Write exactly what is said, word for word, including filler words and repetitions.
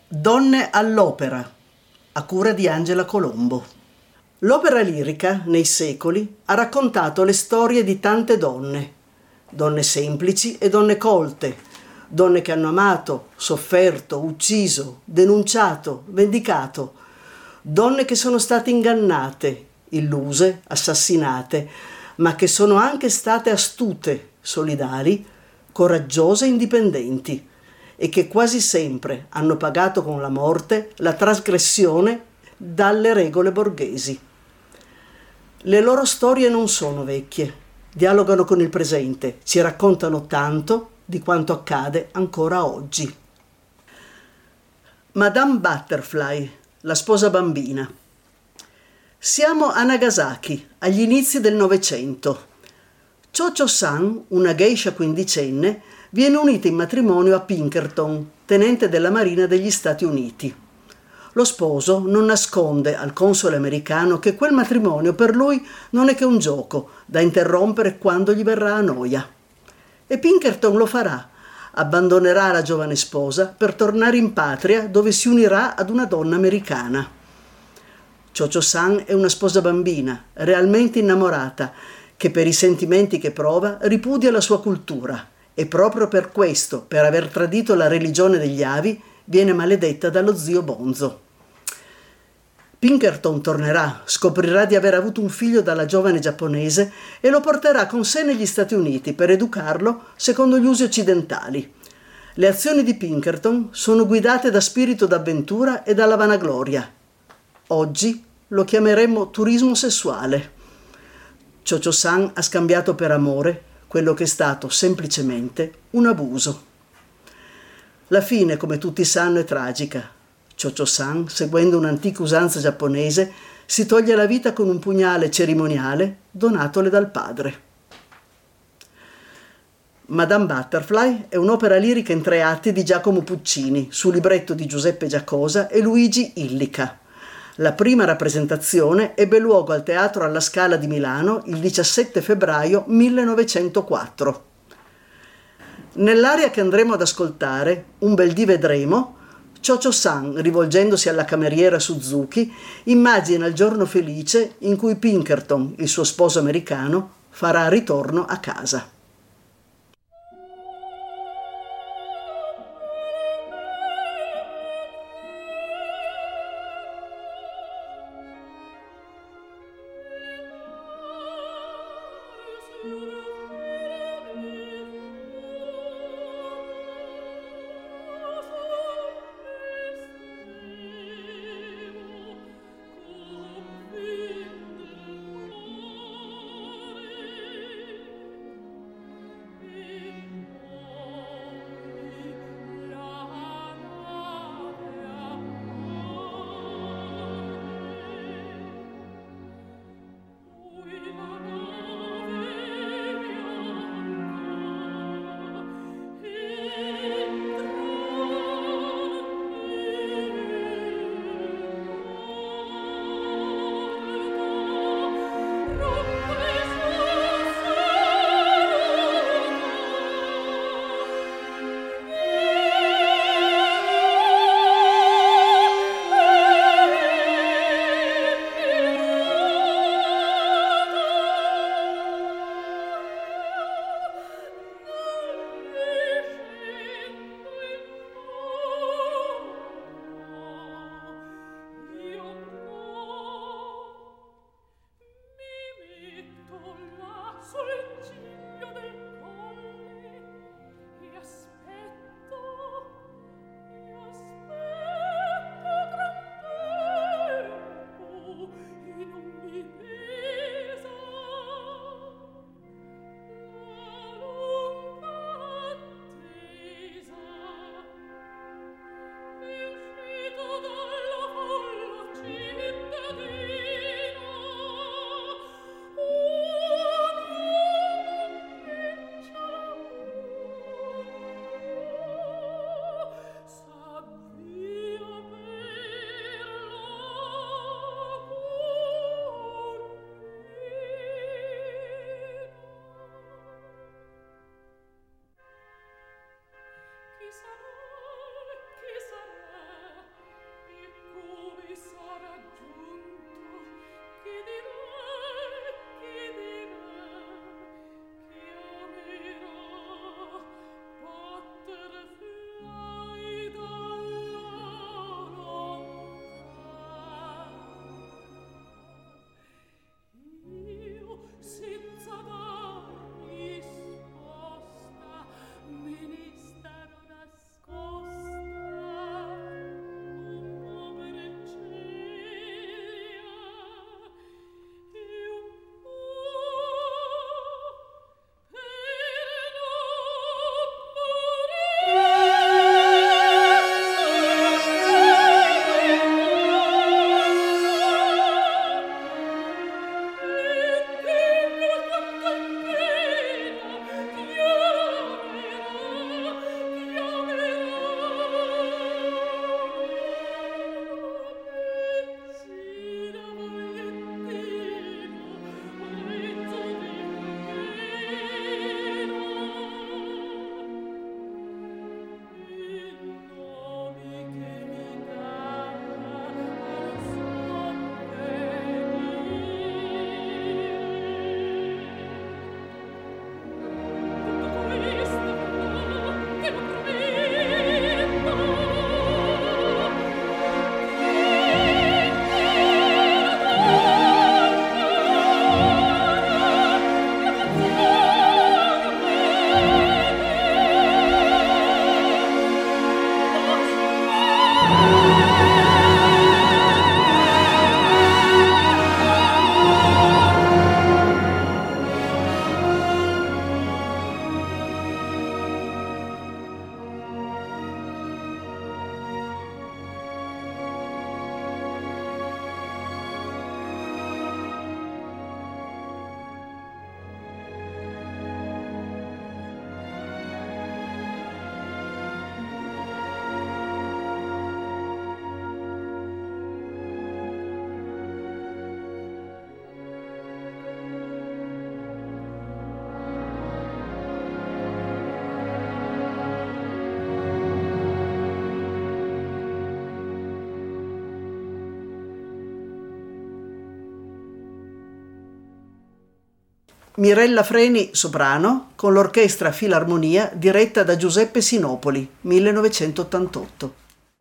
Donne all'opera, a cura di Angela Colombo. L'opera lirica, nei secoli, ha raccontato le storie di tante donne, donne semplici e donne colte, donne che hanno amato, sofferto, ucciso, denunciato, vendicato, donne che sono state ingannate, illuse, assassinate, ma che sono anche state astute, solidali, coraggiose e indipendenti, e che quasi sempre hanno pagato con la morte la trasgressione dalle regole borghesi. Le loro storie non sono vecchie, dialogano con il presente, ci raccontano tanto di quanto accade ancora oggi. Madame Butterfly, la sposa bambina. Siamo a Nagasaki, agli inizi del Novecento. Cho-Cho-san, una geisha quindicenne, viene unita in matrimonio a Pinkerton, tenente della Marina degli Stati Uniti. Lo sposo non nasconde al console americano che quel matrimonio per lui non è che un gioco da interrompere quando gli verrà a noia. E Pinkerton lo farà, abbandonerà la giovane sposa per tornare in patria dove si unirà ad una donna americana. Cho-Cho-san è una sposa bambina, realmente innamorata, che per i sentimenti che prova ripudia la sua cultura e proprio per questo, per aver tradito la religione degli avi, viene maledetta dallo zio Bonzo. Pinkerton tornerà, scoprirà di aver avuto un figlio dalla giovane giapponese e lo porterà con sé negli Stati Uniti per educarlo secondo gli usi occidentali. Le azioni di Pinkerton sono guidate da spirito d'avventura e dalla vanagloria. Oggi lo chiameremmo turismo sessuale. Cho-Cho-san ha scambiato per amore quello che è stato semplicemente un abuso. La fine, come tutti sanno, è tragica. Cho-Cho-san, seguendo un'antica usanza giapponese, si toglie la vita con un pugnale cerimoniale donatole dal padre. Madame Butterfly è un'opera lirica in tre atti di Giacomo Puccini, su libretto di Giuseppe Giacosa e Luigi Illica. La prima rappresentazione ebbe luogo al Teatro alla Scala di Milano il diciassette febbraio millenovecentoquattro. Nell'aria che andremo ad ascoltare, Un bel dì vedremo, Cho-Cho-san, rivolgendosi alla cameriera Suzuki, immagina il giorno felice in cui Pinkerton, il suo sposo americano, farà ritorno a casa. Mirella Freni, soprano, con l'Orchestra Filarmonia diretta da Giuseppe Sinopoli, millenovecentottantotto.